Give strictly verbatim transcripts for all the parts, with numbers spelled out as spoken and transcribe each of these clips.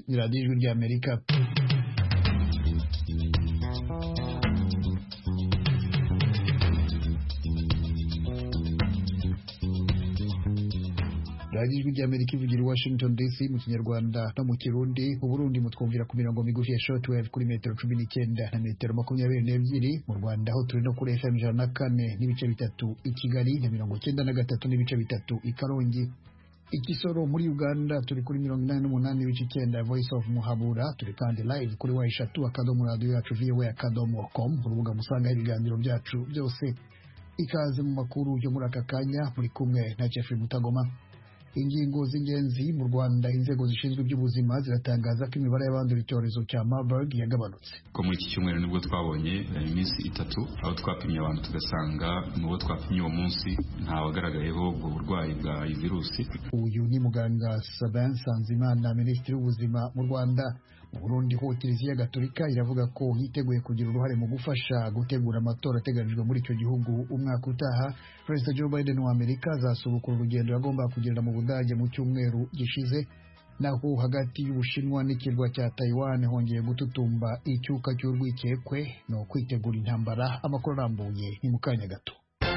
ni radiyo ijwi ry'Amerika. radiyo ijwi ry'Amerika ivugira i Washington D C mu Kinyarwanda no mu Kirundi. Mu Burundi mutwumvira ku mirongo migufi ya shortwave kuri metero cumi n'icyenda na metero makumyabiri n'ebyiri. Mu Rwanda ho turi no kuri F M ijana na kane n'ibice bitatu i Kigali na mirongo icyenda na gatatu n'ibice bitatu i Karongi. Ikisoro muri Uganda turi kuri mirongo inani n'umunani n'ibice icyenda Voice of Muhabura. Turi kandi live kuri wa eshatu akadomo radio yacu V O A akadomo com, urubuga musanga ibiganiro byacu byose. Ikaze mu makuru yo muri aka kanya, muri kumwe na Jeffrey Mutagoma. Ingingo z'ingenzi mu Rwanda, inzego zishinzwe iby'ubuzima ziratangaza ko imibare y'abandura icyorezo cya Marburg yagabanutse. Ko muri iki cyumweru nibwo twabonye iminsi itatu aho twapimye abantu tugasanga mu bo twapimye uwo munsi nta wagaragayeho ubwo burwayi bwa virusi. Uyu ni muganga Sabin Sanzimana, minisitiri w'ubuzima mu Rwanda. Mu Burundi ho Kiliziya Gatolika iravuga ko yiteguye kugira uruhare mu gufasha gutegura amatora ateganijwe muri icyo gihugu umwaka utaha. Perezida Joe Biden wa Amerika azasubukura urugendo yagomba kugirira mu Budage mu cyumweru gishize. Naho hagati y'Ubushinwa n'ikirwa cya Taiwan hongeye gututumba icyuka cy'urwikekwe no kwitegura intambara. Amakuru arambuye ni mu kanya gato.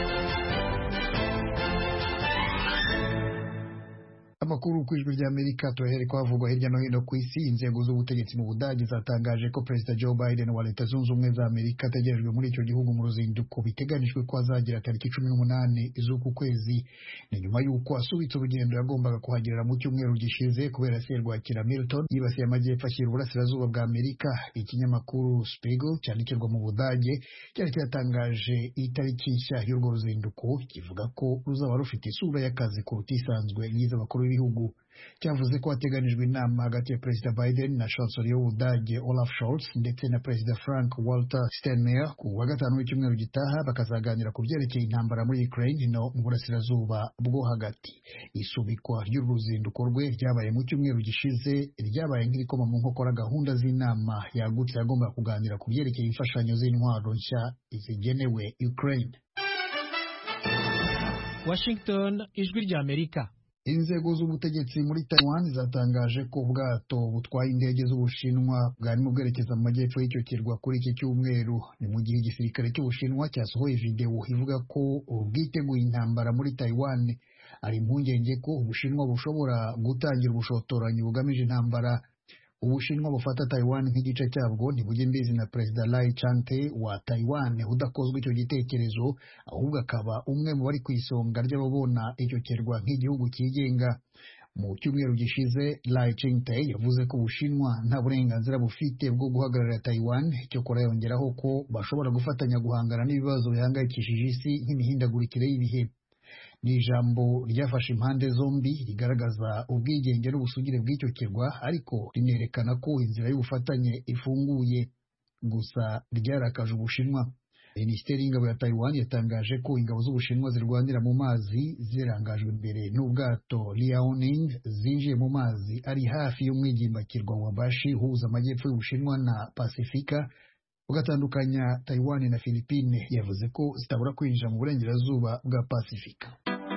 Amakuru ku ijwi ry'Amerika tuhere ko havugwa hirya no hino ku isi. Inzego z'ubutegetsi mu Budage zatangaje ko Perezida Joe Biden wa Leta Zunze Ubumwe za Amerika ategerejwe muri icyo gihugu mu ruzinduko biteganijwe ko azagira tariki cumi n'umunani z'uku kwezi. Ni nyuma y'uko asubitse urugendo yagombaga kuhagirira mu cyumweru gishize kubera serwakira Milton yibasiye amajyepfo ashyira uburasirazuba bwa Amerika. Ikinyamakuru Spiegel cyandikirwa mu Budage cyari cyatangaje itariki nshya y'urwo ruzinduko, kivuga ko ruzaba rufite isura y'akazi kuruta isanzwe y'iz'abakuru b'ibihugu. Cyavuze ko hateganijwe inama hagati ya Perezida Biden na Chancelier w'Ubudage Olaf Scholz ndetse na Perezida Frank Walter Steinmeier ku wa gatanu w'icyumweru gitaha, bakazaganira ku byerekeye intambara muri Ukraine no mu burasirazuba bwo hagati. Isubikwa ry'uruzinduko rwe ryabaye mu cyumweru gishize, ryabaye nk'irikoma mu nkokora gahunda z'inama yagutse yagomba kuganira ku byerekeye imfashanyo z'intwaro nshya zigenewe Ukraine. Washington, ijwi ry'Amerika. Inzego z'ubutegetsi muri Taiwan zatangaje ko ubwato butwaye indege z'Ubushinwa bwarimo bwerekeza mu majyepfo y'icyo kirwa kuri iki cyumweru. Ni mu gihe igisirikare cy'Ubushinwa cyasohoye video ivuga ko ubwiteguye intambara muri Taiwan. Ari impungenge ko Ubushinwa bushobora gutangira ubushotoranyi bugamije intambara. Ubushinwa bufata Taiwan nk'igice cyabwo ntibujye mbizi na Perezida Lai Ching-te wa Taiwan udakozwe icyo gitekerezo, ahubwo akaba umwe mu bari ku isonga ry'ababona icyo kirwa nk'igihugu cyigenga. Mu cyumweru gishize Lai Ching-te yavuze ko Ubushinwa nta burenganzira bufite bwo guhagararira Taiwan, cyokora yongeraho ko bashobora gufatanya guhangana n'ibibazo bihangayikishije isi nk'imihindagurikire y'ibihe. Ni ijambo ryafashe impande zombi rigaragaza ubwigenge n'ubusugire bw'icyo kirwa, ariko rinerekana ko inzira y'ubufatanye ifunguye. Gusa ryarakaje Ubushinwa. Minisiteri y'ingabo ya Taiwan yatangaje ko ingabo z'Ubushinwa zirwanira mu mazi zirangajwe imbere n'ubwato Liaoning zinjiye mu mazi ari hafi y'umwigimbakirwa wa Bashi uhuza amajyepfo y'Ubushinwa na Pasifika ugatandukanya Taiwan na Philippines. Yavuze ko zitabura kwinjira mu burengerazuba bwa Pasifika.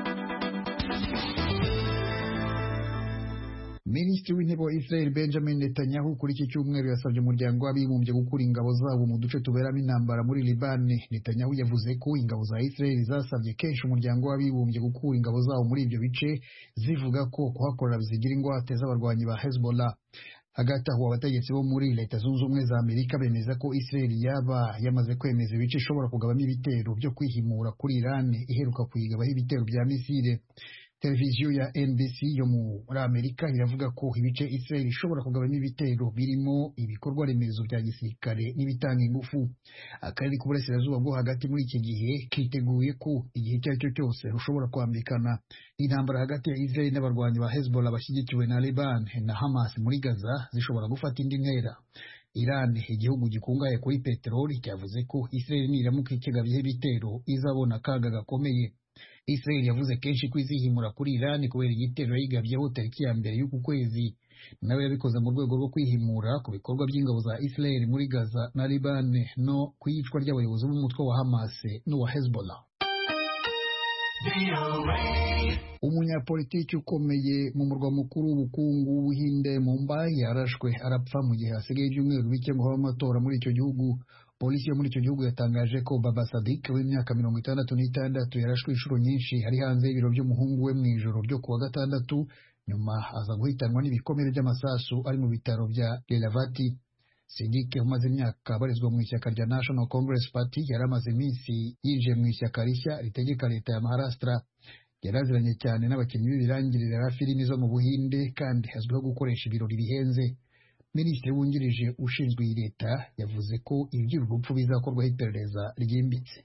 Minisitiri w'intebe wa Israel Benjamin Netanyahu kuri iki cyumweru yasabye umuryango w'abibumbye gukura ingabo zabo mu duce tuberamo intambara muri Libani. Netanyahu yavuze ko ingabo za Israel zasabye kenshi umuryango w'abibumbye gukura ingabo zabo muri ibyo bice, zivuga ko kuhakorera bizigira ingwate z'abarwanyi ba Hezbollah. Hagati aho abategetsi bo muri Leta Zunze Ubumwe za Amerika bemeza ko Israel yaba yamaze kwemeza ibice ishobora kugabamo ibitero byo kwihimura kuri Iran iheruka kuyigabaho ibitero bya misile. Televiziyo ya N B C yo muri Amerika iravuga ko ibice Israel ishobora kugabamo ibitero birimo ibikorwa remezo bya gisirikare n'ibitanga ingufu. Akarere k'uburasirazuba bwo hagati muri iki gihe kiteguye ko igihe icyo ari cyo cyose rushobora kwambikana. Intambara hagati ya Israel n'abarwanyi ba Hezbollah bashyigikiwe na Lebanon na Hamas muri Gaza zishobora gufata indi ntera. Iran, igihugu gikungahaye kuri peteroli, cyavuze ko Israel niramuka ikigabyeho ibitero izabona akaga gakomeye. Israel yavuze kenshi ko izihimura kuri Iran kubera igitero yigabyeho tariki ya mbere y'uku kwezi. Nawe yabikoze mu rwego rwo kwihimura ku bikorwa by'ingabo za Israel muri Gaza na Liban no ku iyicwa ry'abayobozi b'umutwe wa Hamas n'uwa Hezbollah. umunyapolitiki ukomeye mu murwa mukuru w'ubukungu w'Ubuhinde Mumbai yarashwe arapfa mu gihe hasigaye ibyumweru bike ngo habe amatora muri icyo gihugu. Polisi yo muri icyo gihugu yatangaje ko Baba Sadiq w'imyaka mirongo itandatu n'itandatu yarashwe inshuro nyinshi ari hanze y'ibiro by'umuhungu we mu ijoro ryo kuwa gatandatu, nyuma aza guhitanwa n'ibikomere by'amasasu ari mu bitaro bya Lilavati. Sadiq umaze imyaka abarizwa mu ishyaka rya National Congress Party yari amaze iminsi yinjiye mu ishyaka rishya ritegeka leta ya Maharashtra. Yaraziranye cyane n'abakinnyi b'ibirangirire ba filimi zo mu Buhinde kandi azwiho gukoresha ibirori bihenze. Minisitiri wungirije ushinzwe iyi leta yavuze ko iby'uru rupfu bizakorwaho iperereza ryimbitse.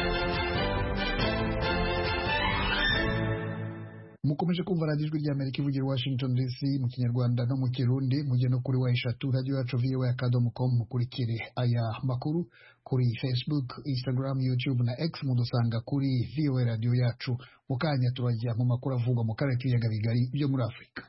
Mukomeje kumva radiyo ijwi ry'Amerika ivugira Washington D C mu Kinyarwanda no mu Kirundi, mujye no kuri wa eshatu radiyo yacu V O A akadomo com mukurikire aya makuru kuri Facebook, Instagram, YouTube na X, mudusanga kuri V O A radiyo yacu. Mu kanya turajya mu makuru avugwa mu karere k'ibiyaga bigari byo muri Afurika.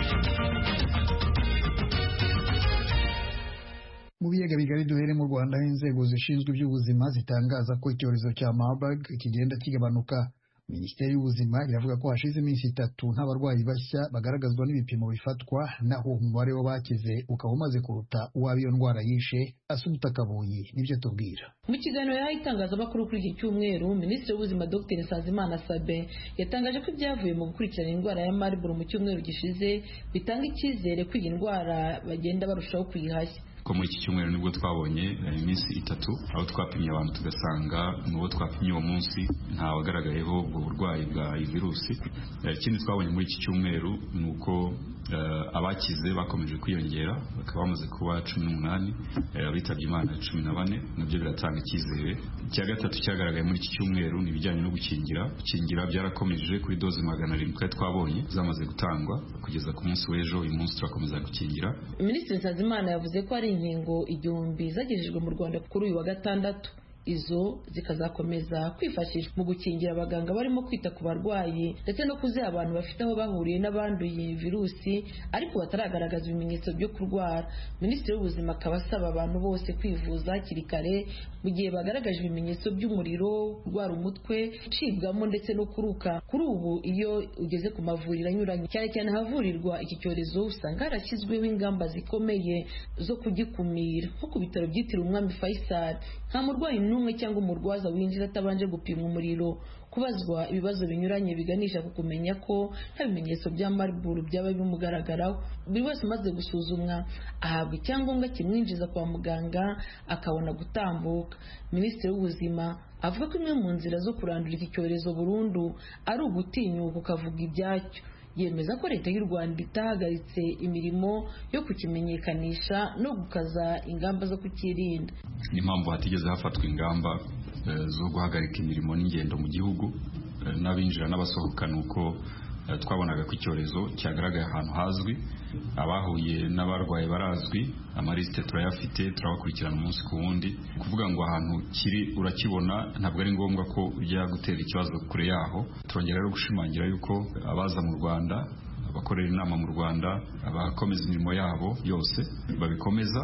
Mu biyaga bigari duhere mu Rwanda, inzego zishinzwe iby'ubuzima zitangaza ko icyorezo cya Marburg kigenda kigabanuka. Minisiteri y'Ubuzima iravuga ko hashize iminsi itatu nta barwayi bashya bagaragazwa n'ibipimo bifatwa, naho umubare w'abakize ukaba umaze kuruta uw'abo iyo ndwara yishe. Asumta Kabuyi nibyo tubwira. Mu kiganiro yahaye itangazamakuru kuri iki cyumweru, Minisitiri w'Ubuzima Dr Nsanzimana Sabin yatangaje ko ibyavuye mu gukurikirana indwara ya Marburg mu cyumweru gishize bitanga icyizere ko iyi ndwara bagenda barushaho kuyihashya. Ko muri iki cyumweru nibwo twabonye iminsi itatu aho twapimye abantu tugasanga n'uwo twapimye uwo munsi nta wagaragayeho ubwo burwayi bwa virusi. Ikindi twabonye muri iki cyumweru ni uko abakize bakomeje kwiyongera, bakaba bamaze kuba cumi n'umunani, abitabye Imana cumi na bane, nabyo biratanga icyizere. Icya gatatu cyagaragaye muri iki cyumweru ni ibijyanye no gukingira. Gukingira byarakomeje kuri doze magana arindwi twari twabonye zamaze gutangwa kugeza ku munsi w'ejo. Uyu munsi turakomeza gukingira. Minisitiri Nsanzimana yavuze ko hari inkingo igihumbi zagejejwe mu Rwanda kuri uyu wa gatandatu. Izo zikazakomeza kwifashishwa mu gukingira abaganga barimo kwita ku barwayi ndetse no kuziha abantu bafite aho bahuriye n'abanduye virusi ariko bataragaragaza ibimenyetso byo kurwara. Minisitiri w'Ubuzima akaba asaba abantu bose kwivuza hakiri kare mu gihe bagaragaje ibimenyetso by'umuriro, kurwara umutwe, gucibwamo ndetse no kuruka. Kuri ubu iyo ugeze ku mavuriro anyuranye cyane cyane ahavurirwa iki cyorezo, usanga harashyizweho ingamba zikomeye zo kugikumira. Nko ku bitaro byitiriwe Umwami Faisal, nta murwayi n'umwe cyangwa umurwaza winjira atabanje gupimwa umuriro, kubazwa ibibazo binyuranye biganisha ku kumenya ko nta bimenyetso bya Marburg byaba bimugaragaraho. Buri wese umaze gusuzumwa ahabwa icyangombwa kimwinjiza kwa muganga akabona gutambuka. Minisitiri w'Ubuzima avuga ko imwe mu nzira zo kurandura iki cyorezo burundu ari ugutinyuka ukavuga ibyacyo. Yemeza ko leta y'u Rwanda itahagaritse imirimo yo kukimenyekanisha no gukaza ingamba zo kukirinda. Ni mpamvu hatigeze hafatwa ingamba zo guhagarika imirimo n'ingendo mu gihugu n'abinjira n'abasohoka, nuko twabonaga ko icyorezo cyagaragaye ahantu hazwi, abahuye n'abarwaye barazwi, amarisite turayafite, turabakurikirana umunsi ku wundi. Kuvuga ngo ahantu kiri urakibona ntabwo ari ngombwa ko ujya gutera ikibazo kure yaho. Turongera rero gushimangira yuko abaza mu Rwanda, abakorera inama mu Rwanda, abakomeza imirimo yabo yose babikomeza,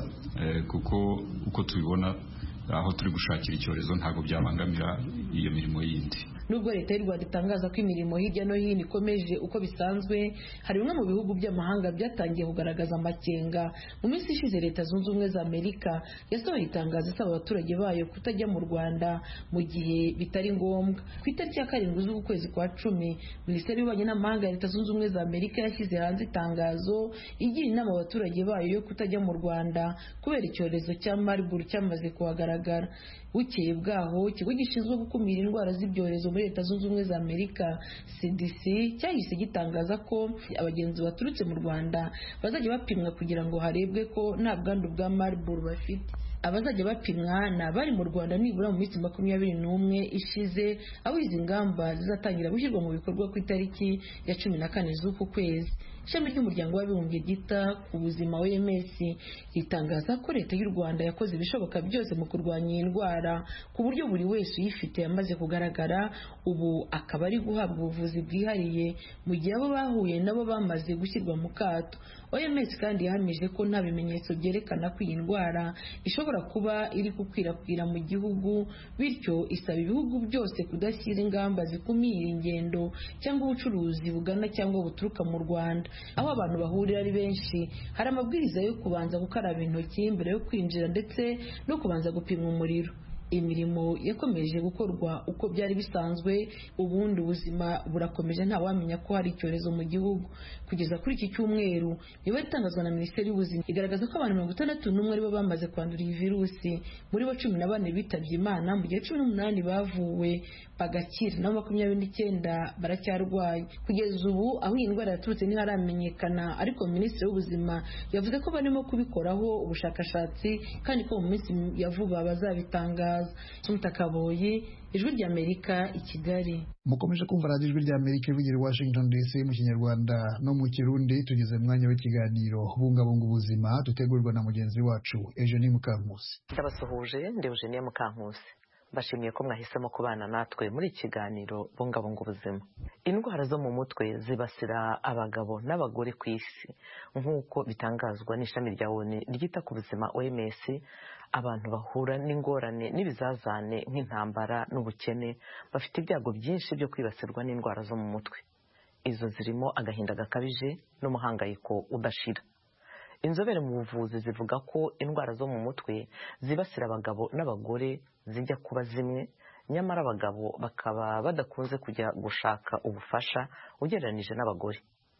kuko uko tubibona aho turi gushakira icyorezo ntabwo byabangamira iyo mirimo yindi. Nubwo leta y'u Rwanda itangaza ko imirimo hirya no hino ikomeje uko bisanzwe, hari bimwe mu bihugu by'amahanga byatangiye kugaragaza amakenga. Mu minsi ishize Leta Zunze Ubumwe za Amerika yasohoye itangazo isaba abaturage bayo kutajya mu Rwanda mu gihe bitari ngombwa. Ku itariki ya karindwi z'ukwezi kwa cumi, Minisiteri y'Ububanyi n'Amahanga ya Leta Zunze Ubumwe za Amerika yashyize hanze itangazo igira inama abaturage bayo yo kutajya mu Rwanda kubera icyorezo cya Marburg cyamaze kuhagaragara. Bukeye bwaho, ikigo gishinzwe gukumira indwara z'ibyorezo muri Leta Zunze Ubumwe za Amerika C D C cyahise gitangaza ko abagenzi baturutse mu Rwanda bazajya bapimwa kugira ngo harebwe ko nta bwandu bwa Marburg bafite. Abazajya bapimwa ni abari mu Rwanda nibura mu minsi makumyabiri n'umwe ishize, aho izi ngamba zizatangira gushyirwa mu bikorwa ku itariki ya cumi na kane z'uku kwezi. ishami ry'umuryango w'abibumbye ryita ku buzima O M S ritangaza ko leta y'u Rwanda yakoze ibishoboka byose mu kurwanya iyi ndwara ku buryo buri wese uyifite yamaze kugaragara, ubu akaba ari guhabwa ubuvuzi bwihariye mu gihe abo bahuye nabo bamaze gushyirwa mu kato. O M S kandi yahamije ko nta bimenyetso byerekana ko iyi ndwara ishobora kuba iri gukwirakwira mu gihugu, bityo isaba ibihugu byose kudashyira ingamba zikumira ingendo cyangwa ubucuruzi bugana cyangwa buturuka mu Rwanda. Aho abantu bahurira ari benshi, hari amabwiriza yo kubanza gukaraba intoki mbere yo kwinjira ndetse no kubanza gupimwa umuriro. Imirimo yakomeje gukorwa uko byari bisanzwe, ubundi ubuzima burakomeje ntawamenya ko hari icyorezo mu gihugu. Kugeza kuri iki cyumweru, imibare itangazwa na Minisiteri y'Ubuzima igaragaza ko abantu mirongo itandatu n'umwe aribo bamaze kwandura iyi virusi, muri bo cumi na bane bitabye Imana, mu gihe cumi n'umunani bavuwe bagakira, naho makumyabiri n'icyenda baracyarwaye. Kugeza ubu aho iyi ndwara yaturutse ntiharamenyekana, ariko Minisitiri w'Ubuzima yavuze ko barimo kubikoraho ubushakashatsi kandi ko mu minsi ya vuba bazabitangaza. Kaboyi, Ijwi ry'Amerika i Kigali. Mukomeje kumva radiyo Ijwi ry'Amerika ivugira i Washington D C mu Kinyarwanda no mu Kirundi. Tugeze mu mwanya w'ikiganiro bungabunga ubuzima dutegurwa na mugenzi wacu Eugenie Mukankusi. Ndabasuhuje, ndi Eugenie Mukankusi. Bashimiye ko mwahisemo kubana natwe muri ikiganiro bungabunga ubuzima. Indwara zo mu mutwe zibasira abagabo n'abagore ku isi nk'uko bitangazwa n'ishami rya O N U ryita ku buzima O M S. Abantu bahura n'ingorane n'ibizazane nk'intambara n'ubukene bafite ibyago byinshi byo kwibasirwa n'indwara zo mu mutwe. Izo zirimo agahinda gakabije n'umuhangayiko udashira. Inzobere mu buvuzi zivuga ko indwara zo mu mutwe zibasira abagabo n'abagore zijya kuba zimwe, nyamara abagabo bakaba badakunze kujya gushaka ubufasha ugereranije n'abagore.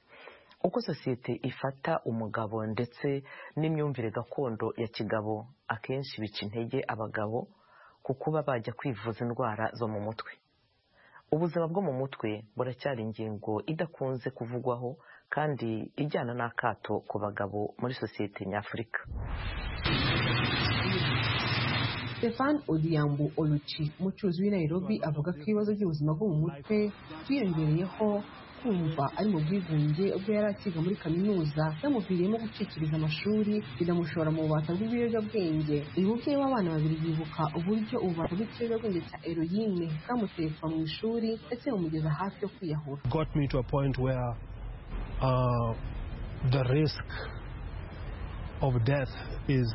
Uko sosiyete ifata umugabo ndetse n'imyumvire gakondo ya kigabo akenshi bica intege abagabo ku kuba bajya kwivuza indwara zo mu mutwe. Ubuzima bwo mu mutwe buracyari ingingo idakunze kuvugwaho kandi ijyana n'akato ku bagabo muri sosiyete nyafurika. Stefan Odiambu Oluchi, umucuruzi w'i Nairobi, avuga ko ibibazo by'ubuzima bwo mu mutwe byiyongereyeho kumva ari mu bwigunge ubwo yari akiga muri kaminuza, yamuviriyemo gucikiriza amashuri binamushora mu bubata bw'ibiyobyabwenge. Uyu mubyeyi w'abana babiri yibuka uburyo ububata bw'ikiyobyabwenge cya heroine bwamuteye kuva mu ishuri ndetse bumugeza hafi yo kwiyahura. Got me to a point where uh, the risk of death is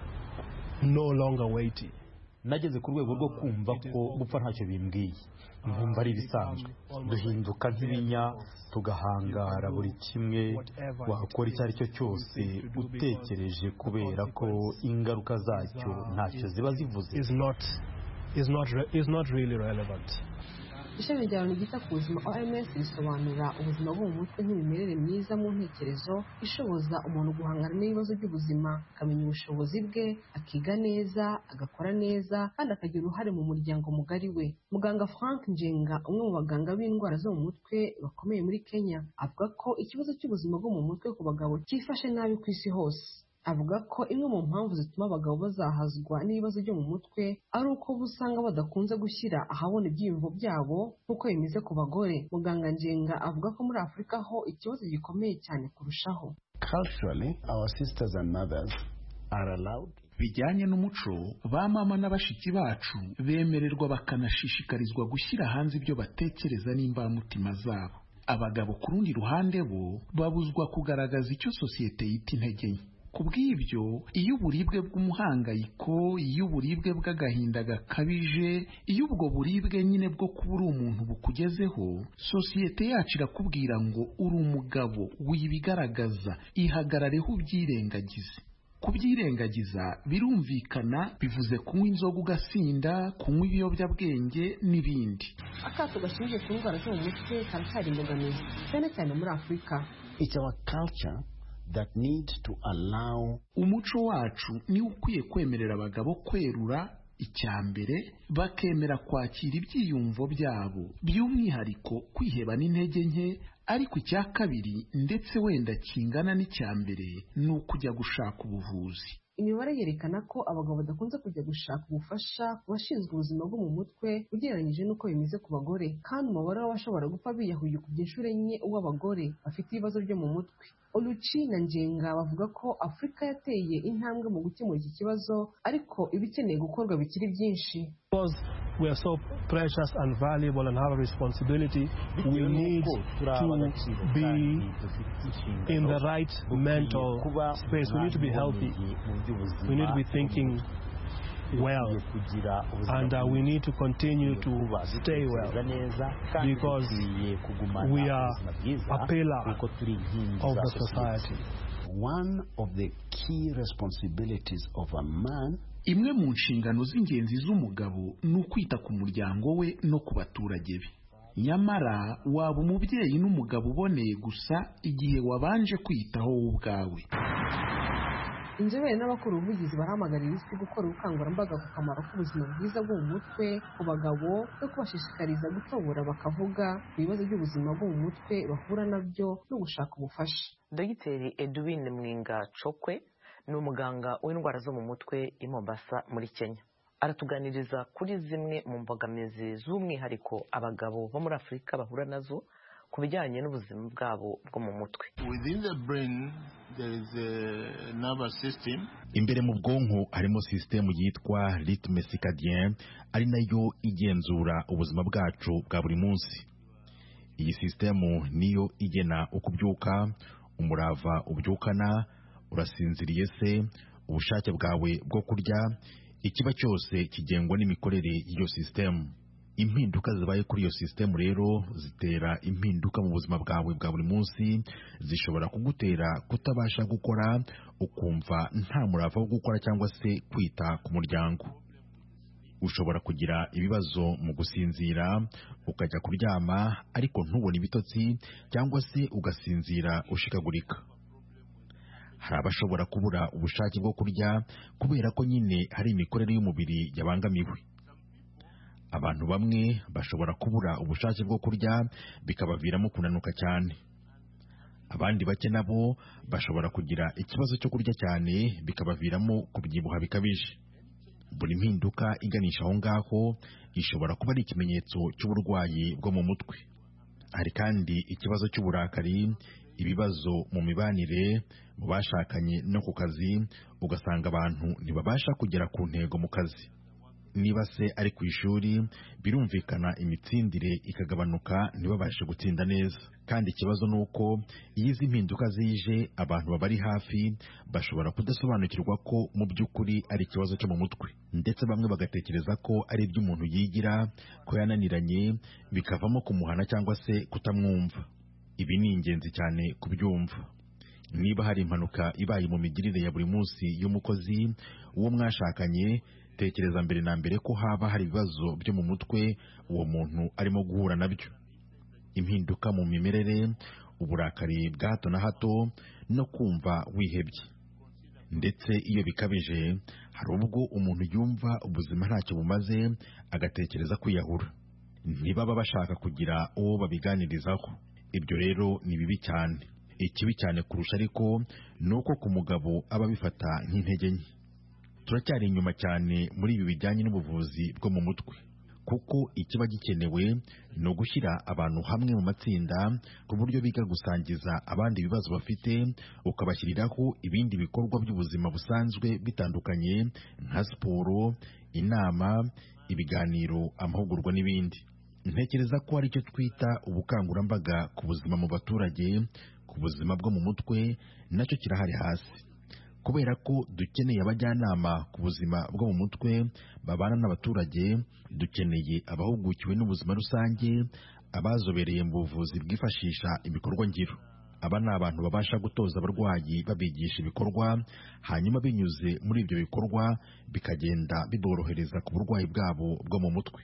no longer weighty. Nageze ku rwego rwo kumva ko gupfa ntacyo bimbwiye, nkumva ari ibisanzwe. Duhinduka nk'ibinya tugahangara buri kimwe wakora icyo ari cyo cyose utekereje kubera ko ingaruka zacyo ntacyo ziba zivuze. Is not is not is not really relevant. Ishami rya Loni ryita ku buzima O M S risobanura ubuzima bwo mu mutwe nk'imimerere myiza mu ntekerezo ishoboza umuntu guhangana n'ibibazo by'ubuzima, akamenya ubushobozi bwe, akiga neza, agakora neza kandi akagira uruhare mu muryango mugari we. Muganga Frank Njenga, umwe mu baganga b'indwara zo mu mutwe bakomeye muri Kenya, avuga ko ikibazo cy'ubuzima bwo mu mutwe ku bagabo cyifashe nabi ku isi hose. Avuga ko imwe mu mpamvu zituma abagabo bazahazwa n'ibibazo byo mu mutwe ari uko usanga badakunze gushyira ahabona ibyiyumvo byabo nk'uko bimeze ku bagore. Muganga Njenga avuga ko muri Afurika ho ikibazo gikomeye cyane kurushaho. Culturally, our sisters and mothers are allowed. Bijyanye n'umuco, ba mama n'abashiki bacu bemererwa bakanashishikarizwa gushyira hanze ibyo batekereza n'imbamutima zabo. Abagabo ku rundi ruhande bo babuzwa kugaragaza icyo sosiyete yita intege nke. Kubw'ibyo, iyo uburibwe bw'umuhangayiko, iyo uburibwe bw'agahinda gakabije, iyo ubwo buribwe nyine bwo kuba uri umuntu bukugezeho, sosiyete yacu irakubwira ngo uri umugabo wibigaragaza, ihagarareho ubyirengagize. Kubyirengagiza birumvikana, bivuze kunywa inzoga ugasinda, kunywa ibiyobyabwenge n'ibindi. Akato gashingiye ku ndwara zo mu mutwe karacyari imbogamizi cyane cyane muri Afurika. It's our culture that need to allow. Umuco wacu ni ukwiye kwemerera abagabo kwerura icyambere, bakemera kwakira ibyiyumvo byabo, by'umwihariko kwiheba n'intege nke, ariko icya kabiri ndetse wenda kingana n'icyambere ni ukujya gushaka ubuvuzi. imibare yerekana ko abagabo badakunze kujya gushaka ubufasha ku bashinzwe ubuzima bwo mu mutwe ugereranyije n'uko bimeze ku bagore, kandi umubare w'abashobora gupfa biyahuye ukubye inshuro enye uw'abagore bafite ibibazo byo mu mutwe. Oluchi na Njenga bavuga ko Afurika yateye intambwe mu gukemura iki kibazo, ariko ibikeneye gukorwa bikiri byinshi. We are so precious and valuable and have a responsibility. We need to be in the right mental space. We need to be healthy. We need to be thinking well, and uh, we need to continue to stay well, because we are a pillar of the society. One of the key responsibilities of a man imwe mu nshingano z'ingenzi z'umugabo ni ukwita ku muryango we no ku baturage be. Nyamara waba umubyeyi n'umugabo uboneye gusa igihe wabanje kwitaho wowe ubwawe. Inzobere n'abakora ubuvugizi barahamagarira isi gukora ubukangurambaga ku kamaro k'ubuzima bwiza bwo mu mutwe ku bagabo no kubashishikariza gutobora bakavuga ku bibazo by'ubuzima bwo mu mutwe bahura nabyo no gushaka ubufasha. Dogiteri Edwin Mwinga Chokwe ni umuganga w'indwara zo mu mutwe i Mombasa muri Kenya. Aratuganiriza kuri zimwe mu mbogamizi z'umwihariko abagabo bo muri Afurika bahura nazo ku bijyanye n'ubuzima bwabo bwo mu mutwe. Within the brain there is a nervous system. Imbere mu bwonko harimo system yitwa rythme circadien, ari nayo igenzura ubuzima bwacu bwa buri munsi. Iyi system niyo igena ukubyuka, umurava ubyukana, urasinziriye se, ubushake bwawe bwo kurya, ikiba cyose kigengwa n'imikorere y'iyo system. Impinduka zibaye kuri iyo system rero zitera impinduka mu buzima bwawe bwa buri munsi, zishobora kugutera kutabasha gukora, ukumva nta murava wo gukora cyangwa se kwita ku muryango. Ushobora kugira ibibazo mu gusinzira, ukajya kuryama ariko ntubone ibitotsi, cyangwa se ugasinzira ushikagurika. Hari abashobora kubura ubushake bwo kurya kubera ko nyine hari imikorere y'umubiri yabangamiwe. Abantu bamwe bashobora kubura ubushake bwo kurya bikabaviramo kunanuka cyane. Abandi bake nabo bashobora kugira ikibazo cyo kurya cyane bikabaviramo kubyibuha bikabije. Buri mpinduka iganisha aho ngaho ishobora kuba ari ikimenyetso cy'uburwayi bwo mu mutwe. Hari kandi ikibazo cy'uburakari, ibibazo mu mibanire, mu bashakanye no ku kazi, ugasanga abantu ntibabasha kugera ku ntego mu kazi. Niba se ari ku ishuri, birumvikana imitsindire ikagabanuka, ntibabashe gutsinda neza. Kandi ikibazo nuko iyo izi mpinduka zije, abantu babari hafi bashobora kudasobanukirwa ko mu by'ukuri ari ikibazo cyo mu mutwe, ndetse bamwe bagatekereza ko ari iby'umuntu yigira, ko yananiranye, bikavamo kumuhana cyangwa se kutamwumva. Ibi ni ingenzi cyane kubyumva. Niba hari impanuka ibaye mu migirire ya buri munsi y'umukozi, uwo mwashakanye, tekereza mbere na mbere ko haba hari ibibazo byo mu mutwe uwo muntu arimo guhura nabyo. Impinduka mu mimerere, uburakari bwa hato na hato, no kumva wihebye. Ndetse iyo bikabije, hari ubwo umuntu yumva ubuzima ntacyo bumaze, agatekereza kwiyahura. Ntibaba bashaka kugira uwo babiganirizaho. Ibyo rero ni bibi cyane. Ikibi cyane kurusha ariko ni uko ku mugabo aba bifata nk'intege nke. Turacyari inyuma cyane muri ibi bijyanye n'ubuvuzi bwo mu mutwe, kuko ikiba gikenewe ni ugushyira abantu hamwe mu matsinda ku buryo biga gusangiza abandi ibibazo bafite, ukabashyiriraho ibindi bikorwa by'ubuzima busanzwe bitandukanye nka siporo, inama, ibiganiro, amahugurwa n'ibindi. Ntekereza ko ari cyo twita ubukangurambaga ku buzima mu baturage, ku buzima bwo mu mutwe, nacyo kirahari hasi. Kubera ko dukeneye abajyanama ku buzima bwo mu mutwe babana n'abaturage, dukeneye abahugukiwe n'ubuzima rusange, abazobereye mu buvuzi bwifashisha ibikorwa ngiro. Aba ni abantu babasha gutoza abarwayi babigisha ibikorwa, hanyuma binyuze muri ibyo bikorwa bikagenda biborohereza ku burwayi bwabo bwo mu mutwe.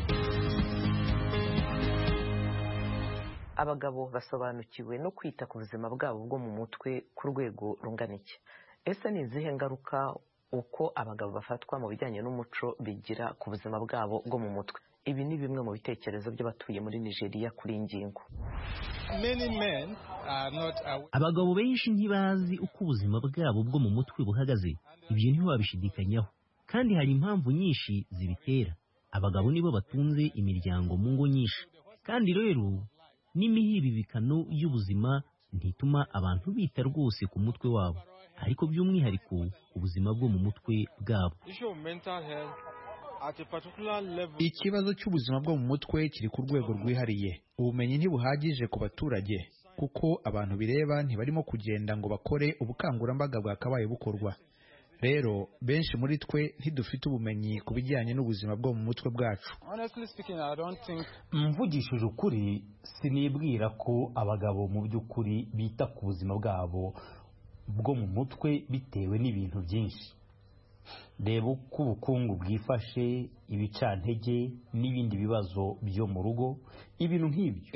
Abagabo basobanukiwe no kwita ku buzima bwabo bwo mu mutwe ku rwego rungana iki? Ese ni izihe ngaruka uko abagabo bafatwa mu bijyanye n'umuco bigira ku buzima bwabo bwo mu mutwe? ibi ni bimwe mu bitekerezo by'abatuye muri Nigeria kuri iyi ngingo. Abagabo benshi ntibazi uko ubuzima bwabo bwo mu mutwe buhagaze, ibyo ntibabishidikanyaho, kandi hari impamvu nyinshi zibitera. Abagabo nibo batunze imiryango mu ngo nyinshi, kandi rero n'imihibibikano y'ubuzima ntituma abantu bita rwose ku mutwe wabo, ariko by'umwihariko ubuzima bwo mu mutwe bwabo. Ikibazo cy'ubuzima bwo mu mutwe kiri ku rwego rwihariye. Ubumenyi ntibuhagije ku baturage, kuko abantu bireba ntibarimo kugenda ngo bakore ubukangurambaga bwakabaye bukorwa. Rero benshi muri twe ntidufite ubumenyi ku bijyanye n'ubuzima bwo mu mutwe bwacu. Mvugishije ukuri, sinibwira ko abagabo mu by'ukuri bita ku buzima bwabo bwo mu mutwe bitewe n'ibintu byinshi. Reba uko ubukungu bwifashe, ibicantege n'ibindi bibazo byo mu rugo, ibintu nk'ibyo.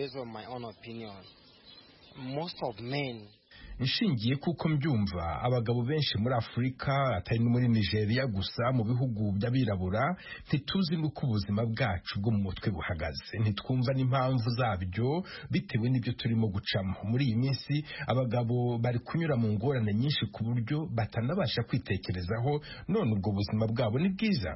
Nshingiye kuko mbyumva, abagabo benshi muri Afurika, atari no muri Nigeria gusa, mu bihugu by'abirabura, ntituzi n'uko ubuzima bwacu bwo mu mutwe buhagaze, ntitwumva n'impamvu zabyo bitewe n'ibyo turimo gucamo. Muri iyi minsi abagabo bari kunyura mu ngorane nyinshi ku buryo batanabasha kwitekerezaho, none ubwo buzima bwabo ni bwiza.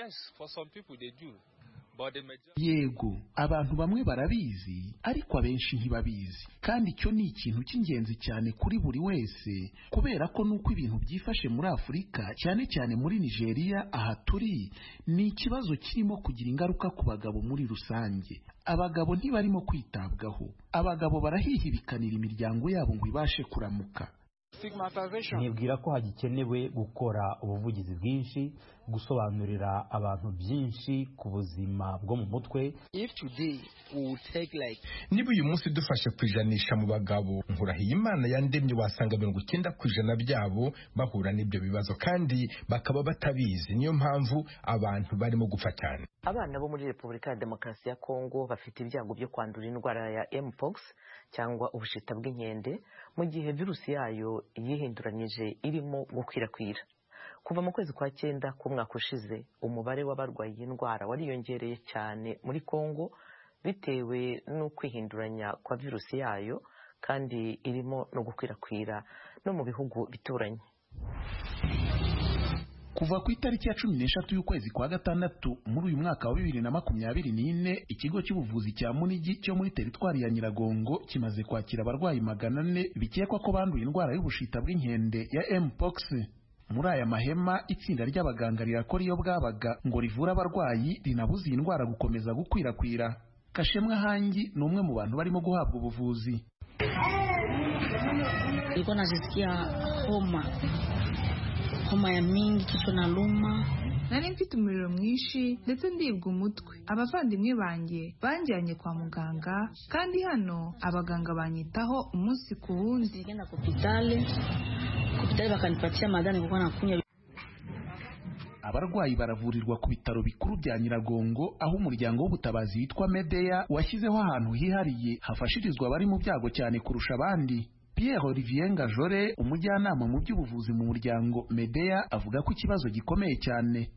Yego, abantu bamwe barabizi, ariko abenshi ntibabizi, kandi icyo ni ikintu cy'ingenzi cyane kuri buri wese, kubera ko nuko ibintu byifashe muri Afurika, cyane cyane muri Nigeria aha turi, ni ikibazo kirimo kugira ingaruka ku bagabo muri rusange. Abagabo ntibarimo kwitabwaho, abagabo barahihibikanira imiryango yabo ngo ibashe kuramuka. Nibwira ko hagikenewe gukora ubuvugizi bwinshi, gusobanurira abantu byinshi ku buzima bwo mu mutwe. Niba uyu munsi dufashe kwijanisha mu bagabo, nkurahiye Imana yandemye wasanga mirongo icyenda ku ijana byabo bahura n'ibyo bibazo, kandi bakaba batabizi. Niyo mpamvu abantu barimo gufatana. Abana bo muri Repubulika ya Demokarasi ya Kongo bafite ibyago byo kwandura indwara ya mpox cyangwa ubushita bw'inkende, mu gihe virusi yayo yihinduranyije irimo gukwirakwira. Kuva mu kwezi kwa cyenda k'umwaka ushize, umubare w'abarwaye iyi ndwara wariyongereye cyane muri Kongo bitewe no kwihinduranya kwa virusi yayo, kandi irimo no gukwirakwira no mu bihugu bituranye. Kuva ku itariki ya cumi n'eshatu y'ukwezi kwa gatandatu muri uyu mwaka wa bibiri na makumyabiri n'ine, ikigo cy'ubuvuzi cya Munigi cyo muri teritwari ya Nyiragongo kimaze kwakira abarwayi magana ane bikekwa ko banduye indwara y'ubushita bw'inkende ya mpox. Muri aya mahema, itsinda ry'abaganga rirakora iyo bwabaga ngo rivure abarwayi rinabuze iyi ndwara gukomeza gukwirakwira. Kashemwa Hangi ni umwe mu bantu barimo guhabwa ubuvuzi. Nilikuwa najisikia homa homa ya mingi, kichwa na luma, nari mfite umuriro mwinshi ndetse ndibwa umutwe. Abavandimwe banjye banjyanye kwa muganga, kandi hano abaganga banyitaho umunsi ku wundi. Nigenda ku hospitali hospitali bakanipatia madani kuko nakunya. Abarwayi baravurirwa ku bitaro bikuru bya Nyiragongo, aho umuryango w'ubutabazi witwa Medea washyizeho ahantu hihariye hafashirizwa abari mu byago cyane kurusha abandi. Pierre Olivier Ngajore, umujyanama mu by'ubuvuzi mu muryango Medea, avuga ko ikibazo gikomeye cyane.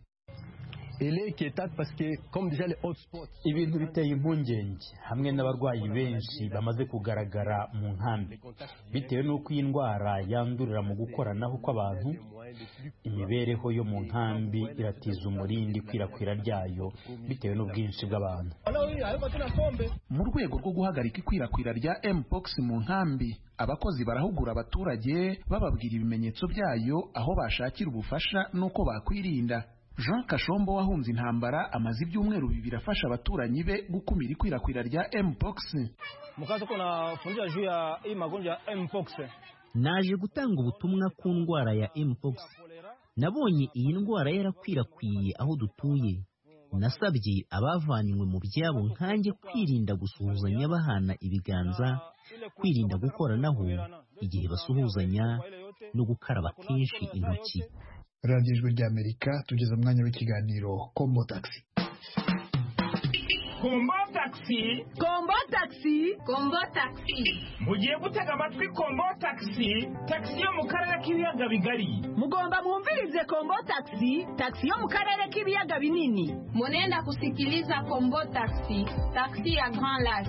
Ibintu biteye impungenge hamwe n'abarwayi benshi bamaze kugaragara mu nkambi, bitewe n'uko iyi ndwara yandurira mu gukoranaho kw'abantu. Imibereho yo mu nkambi iratiza umurindi ikwirakwira ryayo bitewe n'ubwinshi bw'abantu. Mu rwego rwo guhagarika ikwirakwira rya mpox mu nkambi, abakozi barahugura abaturage bababwira ibimenyetso byayo, aho bashakira ubufasha n'uko bakwirinda. Jean Kashombo wahunze intambara amaze ibyumweru bibiri afasha abaturanyi be gukumira ikwirakwira rya mpox. Mukazo kuna fundisha juu ya hii magonjwa ya mpox. Naje gutanga ubutumwa ku ndwara ya mpox. Nabonye iyi ndwara yarakwirakwiye aho dutuye. Nasabye abavanywe mu byabo nkanjye kwirinda gusuhuzanya bahana ibiganza, kwirinda gukoranaho igihe basuhuzanya, no gukaraba kenshi intoki. Radio Ijwi ry'Amerika, tugeze mu mwanya w'ikiganiro Kombo Taxi. Kombo Taxi, Kombo Taxi, Kombo taxi. Mugiye gutega amatwi Kombo taxi, taxi yo mu karere k'ibiyaga bigari. Mugomba mwumvirize Kombo taxi, taxi yo mu karere k'ibiyaga binini. Munenda kusikiliza Kombo taxi, taxi ya Grand Lac.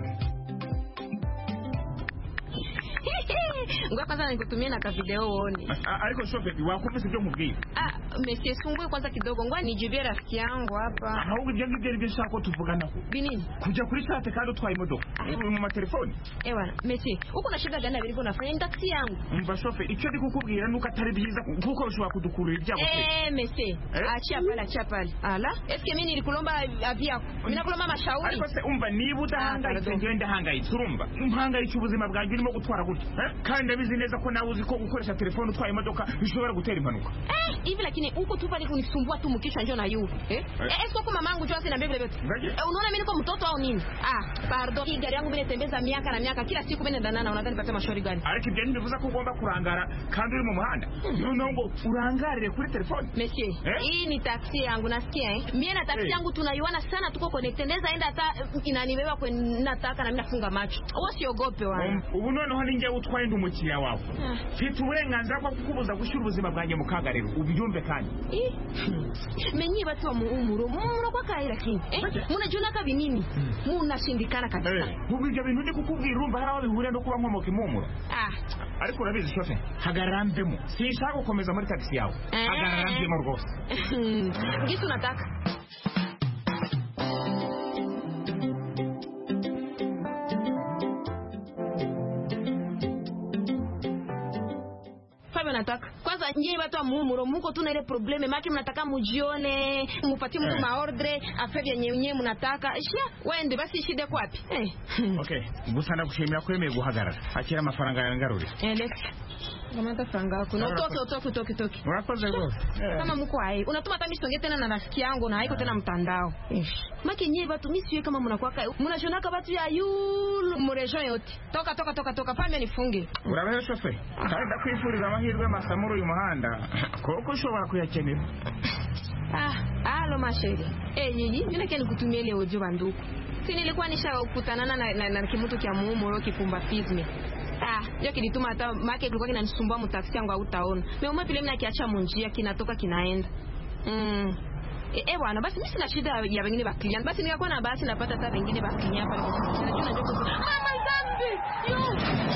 Ngoja kwanza nikutumie na ka video uone. Aliko shofe wakupe sio mubwira. Ah, monsieur sungue kwanza kidogo ngwa nijibie rafiki yangu hapa. Ahubwo ibyo ngibyo byo shako tuvugana ko. Binini? Kuja kuri chat kandi utwaye imodoka. Mu matelefoni. Eh bwana, monsieur, uko na shida gani na biriko nafanya taxi yangu? Mba shofe icyo ndi kukubwira nuko atari byiza kuko bishobora kudukurura ibyago. Eh, monsieur, achia pale, achia pale. Ala, eske mimi nilikulomba avia. Mimi nakulomba mashauri. Ariko se umva niba udahangayitse ngiye ndahangayitse urumva. Mpangayitse ubuzima bwanjye urimo gutwara gutya. Kandi abizi neza ko nawe uzi ko gukoresha telefone utwaye imodoka bishobora gutera impanuka. Eh, hivi lakini huko tu pale kunisumbua tu mkisha njoo na yu. Eh? Eh, esko kwa mamangu njoo asina mbele vile. Unaona mimi niko mtoto au nini? Ah, pardon. Hii gari yangu mimi natembeza miaka na miaka kila siku mimi ndana na unadhani pata mashauri gani? Ariko ibyo ndivuza ko ugomba kurangara kandi uri mu muhanda. None ngo urangarire kuri telefone. Monsieur, hii ni taxi yangu nasikia eh. Mimi na taxi yangu tunaiona sana tuko connected. Ndeza enda hata inanibeba kwa nataka na mimi nafunga macho. Wewe usiogope wana. Ubu noneho ninge utwaye ndi umukiriya wawe. Mfite uburenganzira bwo kukubuza gushyira ubuzima bwanjye mu kaga rero ubyumve kandi. Menyi batu wa muumuro muno kwa kaira kingi. Eh? Munajuna ka binini? Munashindikana kabisa. Ubu ibyo bintu ndi kukubwira urumva hari aho bihuriye no kuba nkomoka impumuro. Ah. Ariko urabizi shofe hagararambemo. Sinshaka gukomeza muri taxi yawe. Hagararambemo rwose. Ngisu nataka. Nataka kwanza nyinyi watu wa muumuro muko tuna ile probleme maki mnataka mujione mupatie mtu maordre afebya nyenye mnataka shia wende basi shide kwapi eh okay gusana kushimira ko yemeye guhagarara akira amafaranga yangarure eh let's Kamata franga yako. Na utoke utoke utoke utoke. Unakoze go. Kama mko hai. Unatuma hata misonge tena na rafiki yangu na haiko tena mtandao. Maki nyewe watu mimi siwe kama mnakuwa kai. Mnashonaka watu ya yulu murejo yote. Toka toka toka toka pame nifunge. Urabeho shofe. Kandi kwifuriza amahirwe masamuru uyu muhanda. Koko ushobora kuyakenera. Ah, alo masheri. Eh nyinyi, mimi nakeni kutumia ile ojo banduku. Si nilikuwa nishakutana na na, na kimutu kia muumuro kipumbatisme. Ah, hiyo kilituma hata make kilikuwa kinanisumbua mtaksi yangu hautaona. Mimi umwe vile mimi nakiacha munjia kinatoka kinaenda. Mm. Eh e, bwana basi mimi sina shida ya wengine ba client. Basi nikakuwa na basi napata hata wengine ba client hapa. Najua najua kwa mama zambi. Yo.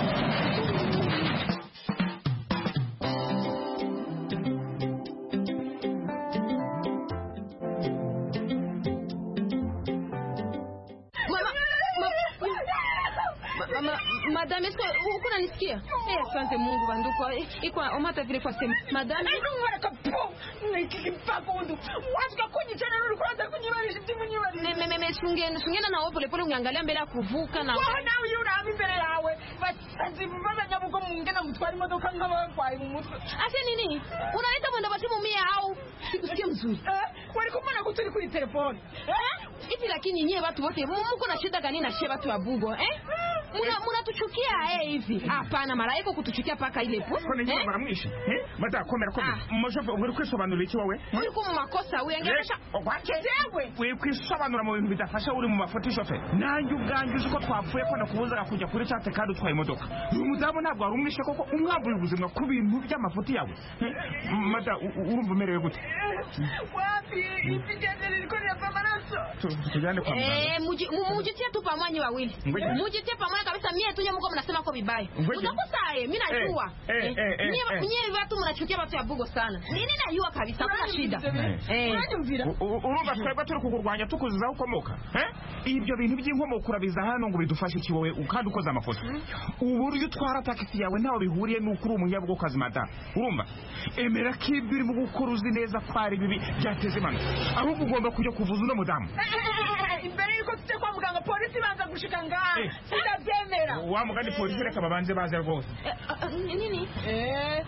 Madame, est-ce que uko unanisikia? Eh, asante Mungu banduko. Iko omata vile kwa sema. Madame, ngora kapo. Nikipako ndo. Wacha kunyi tena nuru kwanza kunyibali shitimu nyibali. Me me me shungeni, shungeni na pole pole ungangalia mbele ya kuvuka na. Wana uyu na mbele yawe. Basi mbona nyabuko mungena mtwari modoka ngaba kwa mutwe. Ase nini? Unaita mwenda basimu mia au sikusikia mzuri. Eh, walikumana kuturi kuri telefoni. Eh? Hivi lakini nyie watu wote mko na shida gani na shie watu wa Bugo, eh? Muna mnatuchukia eh hivi. Hapana mara yako kutuchukia paka ile po. Kwa nini baramwisha? Eh? Mata komera komera. Moshofe uri kwisobanura iki wowe? Uri ku makosa uyangesha. Wache yewe. Uri kwisobanura mu bintu bidafasha uri mu mafoto shofe. Nanjye ubwanjye uko twapfuye ko nakubuzaga kujya kuri chat kandi utwaye imodoka. Uyu mudamu ntabwo ari umwishe koko umwambuye ubuzima ku bintu by'amafoto yawe. Mata urumva umerewe gute? Wapi? Ipigane liko ni pamaraso. Tujane kwa mganga. Eh, mujitie tu pamoja wawili. Mujitie pamoja kabisa mie tu nyemo kwa mnasema kwa vibaya. Utakosa yeye, mimi najua. Mimi mwenyewe watu mnachukia watu ya Bugo sana. Nini najua kabisa kuna shida. Eh. Urumva twebwe turi kugurwanya tukuziza ukomoka. Eh? Ibyo bintu by'inkomoka urabiza hano ngo bidufashe iki wowe ukandi ukoza amafoto. Uburyo utwara taxi yawe ntaho bihuriye n'ukuri umunyabwo kazi mata. Urumva? Emera kibiri mu gukora uzi neza kwari bibi byateze imana. Ahubwo ugomba kujya kuvuza uno mudamu. Imbere yuko tuje kwa muganga polisi banza gushika ngaha. Sinabyemera. Wa mugandi polisi reka babanze baze rwose. Nini? Eh.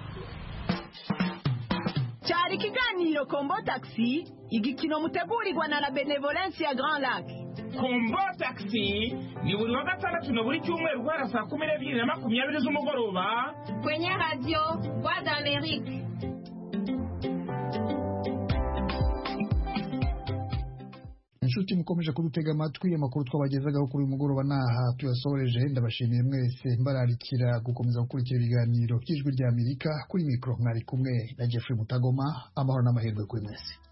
Cyari kiganiro Kombo Taxi, igikino mutegurirwa na la Benevolence ya Grand Lac. Kombo Taxi ni buri wa gatandatu na buri cyumweru guhera saa kumi n'ebyiri na makumyabiri z'umugoroba kwenye radio Voix d'Amérique. inshuti mukomeje kudutega amatwi amakuru twabagezagaho kuri uyu mugoroba naha tuyasoreje ndabashimiye mwese mbararikira gukomeza gukurikira ibiganiro by'ijwi ry'Amerika kuri mikoro mwari kumwe na Jeffrey Mutagoma amahoro n'amahirwe kuri mwese